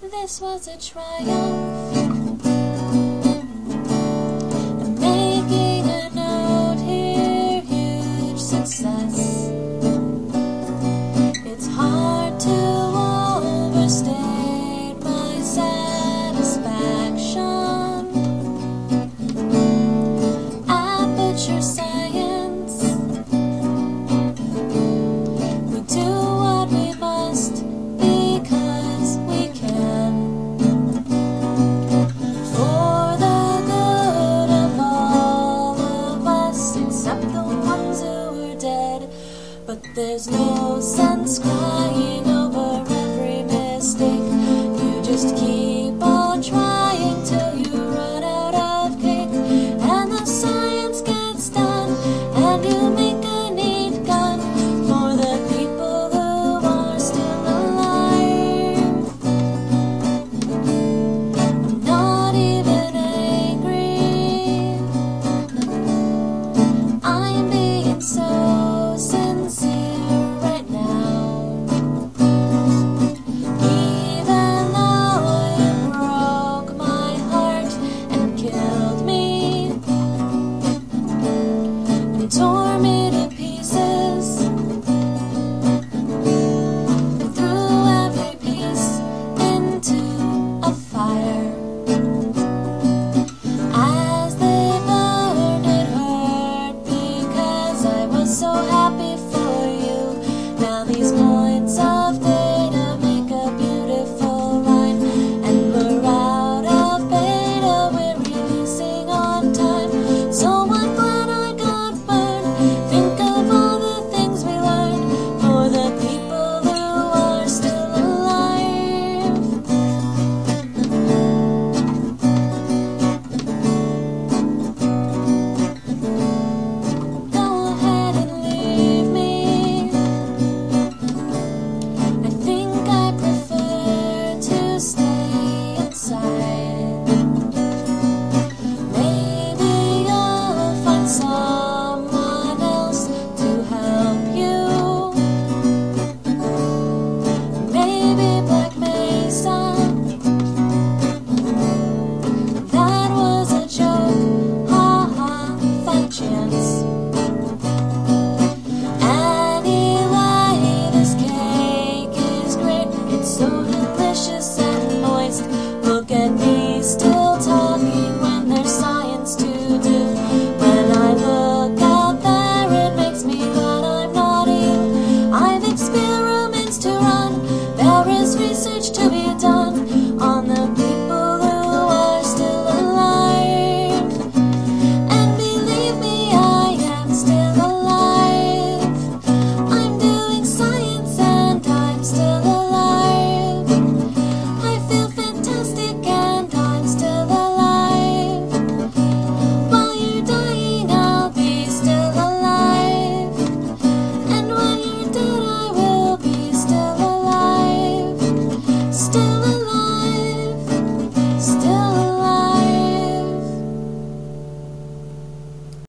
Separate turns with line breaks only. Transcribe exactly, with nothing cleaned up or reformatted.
this was a triumph. I'm making a note here, huge success. It's hard to overstate my satisfaction. Aperture science, we do what we must because we can, for the good of all of us except the ones who are dead. But there's no sense crying over every mistake. You just keep